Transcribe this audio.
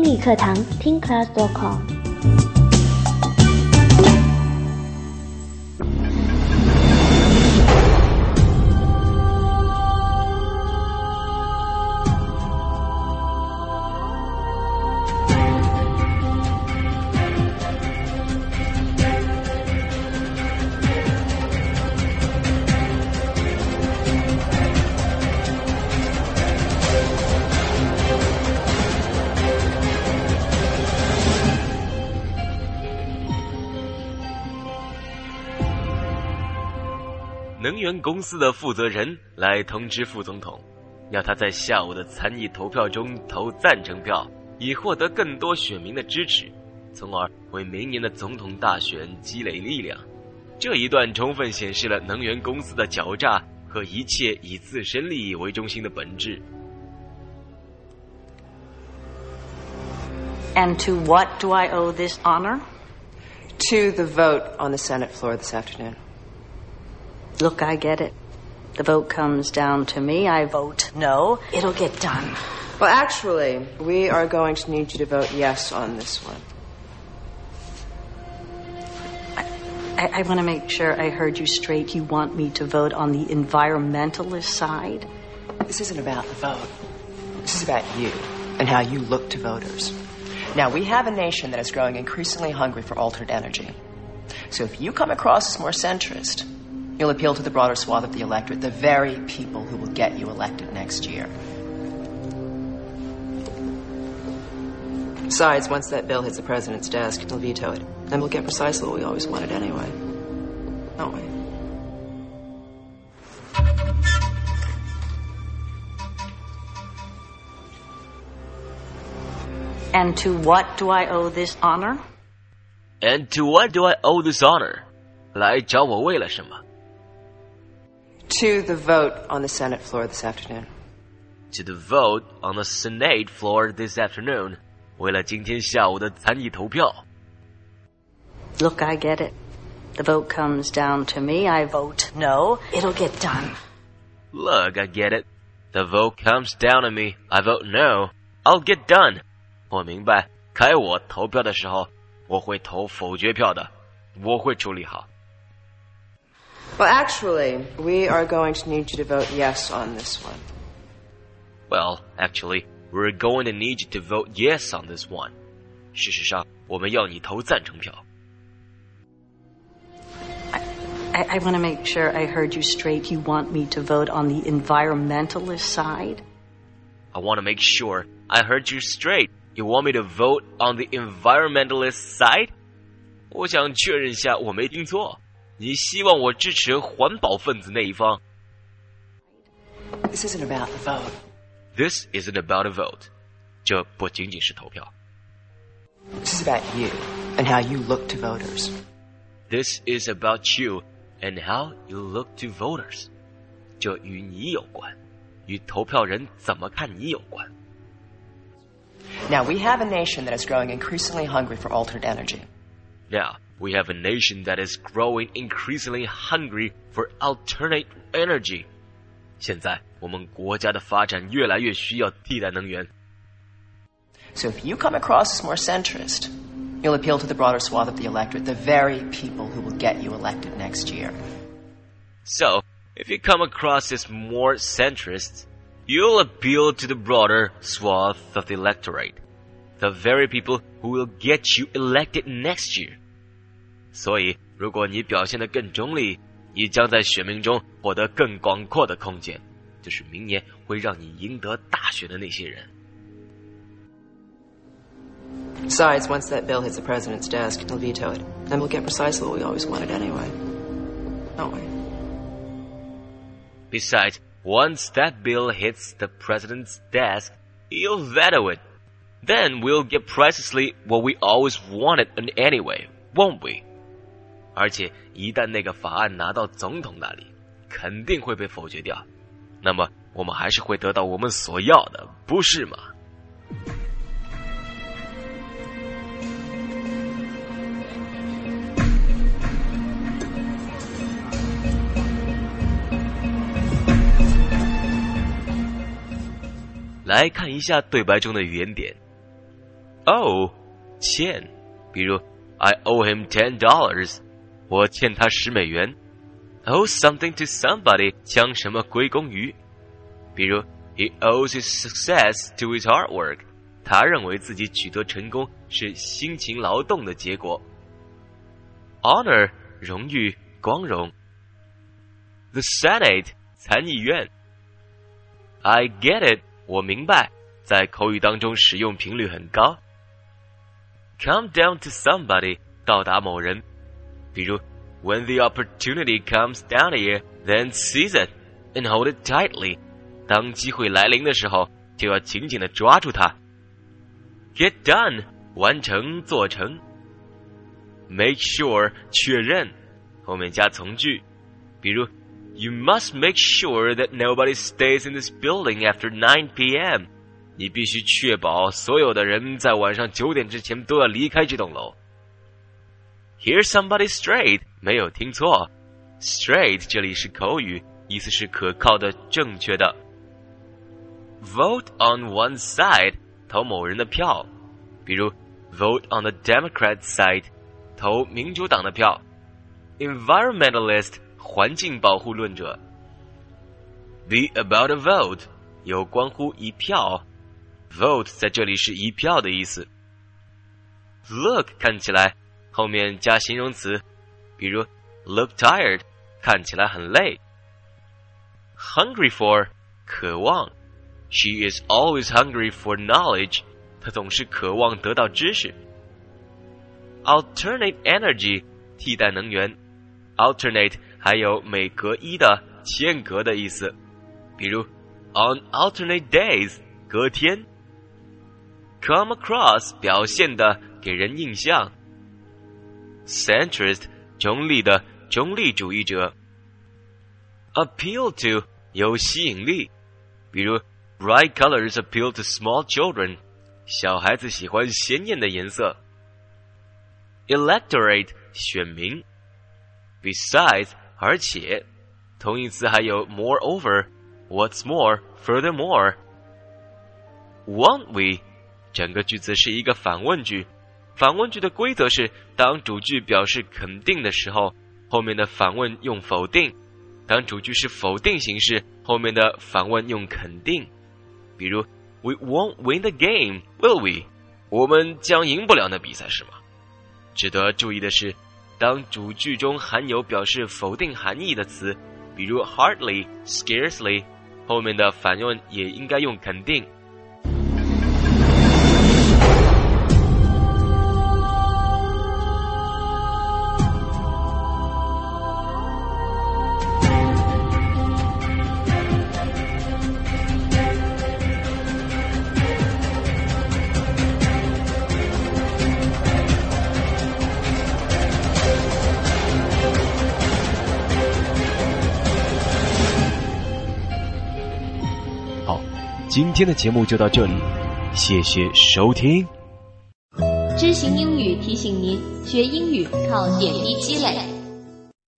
理课堂听 class.com。 能源公司的负责人来通知副总统，要他在下午的参议投票中投赞成票，以获得更多选民的支持，从而为明年的总统大选积累力量。这一段充分显示了能源公司的狡诈和一切以自身利益为中心的本质。 And to what do I owe this honor? To the vote on the Senate floor this afternoon. Look, I get it. The vote comes down to me. I vote no. It'll get done. Well, actually, we are going to need you to vote yes on this one. I want to make sure I heard you straight. You want me to vote on the environmentalist side? This isn't about the vote. This is about you and how you look to voters. Now, we have a nation that is growing increasingly hungry for alternate energy. So if you come across as more centrist, you'll appeal to the broader swath of the electorate, the very people who will get you elected next year. Besides, once that bill hits the president's desk, he'll veto it. Then we'll get precisely what we always wanted anyway. Don't we? And to what do I owe this honor? And to what do I owe this honor? 来找我为了什么？ To the vote on the Senate floor this afternoon. To the vote on the Senate floor this afternoon. 为了今天下午的参议投票。 Look, I get it. The vote comes down to me. I vote no. It'll get done. Look, I get it. The vote comes down to me. I vote no. I'll get done. 我明白，该我投票的时候，我会投否决票的，我会处理好。 Well, actually, we are going to need you to vote yes on this one. Well, actually, we're going to need you to vote yes on this one. 事实上，我们要你投赞成票。 I want to make sure I heard you straight. You want me to vote on the environmentalist side? I want to make sure I heard you straight. You want me to vote on the environmentalist side? 我想确认一下我没听错。你希望我支持环保分子那一方。 This isn't about the vote. This isn't about a vote. 这不仅仅是投票。 This is about you and how you look to voters. This is about you and how you look to voters. 这与你有关，与投票人怎么看你有关。 Now, we have a nation that is growing increasingly hungry for alternate energy. Now, we have a nation that is growing increasingly hungry for alternate energy. 现在，我们国家的发展越来越需要替代能源。 So if you come across as more centrist, you'll appeal to the broader swath of the electorate, the very people who will get you elected next year. So, if you come across as more centrist, you'll appeal to the broader swath of the electorate, the very people who will get you elected next year. 所以，如果你表现得更中立，你将在选民中获得更广阔的空间，就是明年会让你赢得大选的那些人。 Besides, once that bill hits the president's desk, he'll veto it. Then we'll get precisely what we always wanted anyway. Don't we? Besides, once that bill hits the president's desk, he'll veto it. Then we'll get precisely what we always wanted anyway, won't we? 而且一旦那个法案拿到总统那里，肯定会被否决掉。那么我们还是会得到我们所要的，不是吗？来看一下对白中的语言点。 owe 欠，比如 I owe him $10， 我欠他$10。owe something to somebody 将什么归功于，比如 He owes his success to his hard work， 他认为自己取得成功是辛勤劳动的结果。honor 荣誉光荣。The Senate 参议院。I get it 我明白，在口语当中使用频率很高。Come down to somebody 到达某人，比如 When the opportunity comes down here, then seize it and hold it tightly. 当机会来临的时候，就要紧紧地抓住它。Get done 完成做成。Make sure 确认，后面加从句，比如You must make sure that nobody stays in this building after 9 p.m. 你必须确保所有的人在晚上9点之前都要离开这栋楼。Hear somebody straight 没有听错 ，straight 这里是口语，意思是可靠的、正确的。Vote on one side 投某人的票，比如 Vote on the Democrat side 投民主党的票。Environmentalist环境保护论者。Be about a vote 有关乎一票 ，vote 在这里是一票的意思。Look 看起来后面加形容词，比如 look tired 看起来很累。Hungry for 渴望 ，She is always hungry for knowledge 她总是渴望得到知识。Alternate energy 替代能源 ，alternate 还有每隔一的、间隔的意思，比如 on alternate days 隔天。Come across 表现的、给人印象。Centrist 中立的、中立主义者。Appeal to 有吸引力，比如 bright colors appeal to small children 小孩子喜欢鲜艳的颜色。Electorate 选民。Besides 而且，同义词还有 moreover, what's more, furthermore. Won't we 整个句子是一个反问句，反问句的规则是当主句表示肯定的时候，后面的反问用否定，当主句是否定形式，后面的反问用肯定。比如 We won't win the game, will we? 我们将赢不了那比赛是吗？值得注意的是，当主句中含有表示否定含义的词，比如 hardly, scarcely， 后面的反问也应该用肯定。今天的节目就到这里，谢谢收听。 知行英语提醒您，学英语靠点滴积累。